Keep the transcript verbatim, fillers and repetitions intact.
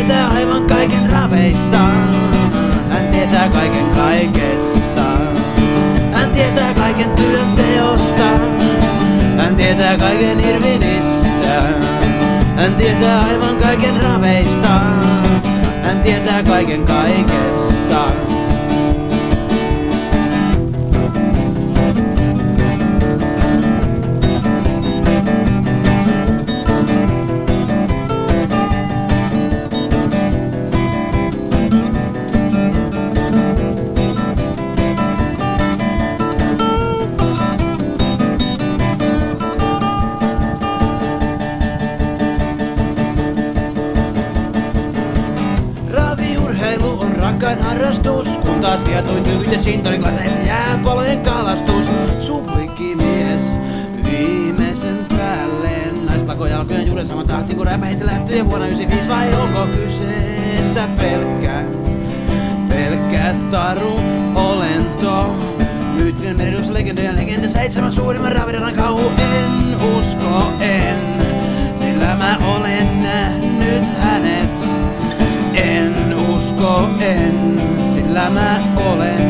tietää aivan kaiken raveista. Hän tietää kaiken kaikesta. Hän tietää kaiken työnteosta. Hän tietää kaiken irvinistä. Hän tietää aivan kaiken raveista. Hän tietää kaiken kaikesta. Rakkain harrastus, kun taas vietoin tyykyt ja sintonin klaseista jääpalojen kalastus. Suplikimies viimeisen päälleen. Naislakojalkojen juuri sama tahti kuin räpähti lähtöjä vuonna yhdeksänkymmentäviisi. Vai onko kyseessä pelkkä, pelkkä taru olento? Myyttinen merirus, legenda ja legenda, seitsemän suurimman ravirannan kauhu. En usko, en, sillä mä olen nähnyt hänet. En usko, en, sillä mä olen